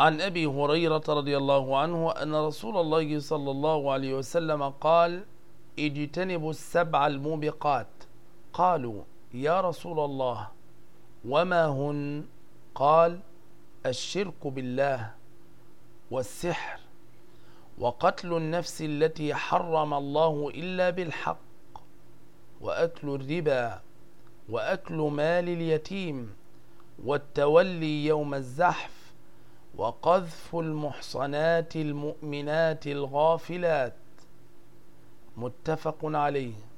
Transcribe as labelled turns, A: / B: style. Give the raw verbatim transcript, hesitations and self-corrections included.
A: عن أبي هريرة رضي الله عنه أن رسول الله صلى الله عليه وسلم قال: اجتنبوا السبع الموبقات. قالوا: يا رسول الله وما هن؟ قال: الشرك بالله، والسحر، وقتل النفس التي حرم الله إلا بالحق، وأكل الربا، وأكل مال اليتيم، والتولي يوم الزحف، وقذف المحصنات المؤمنات الغافلات. متفق عليه.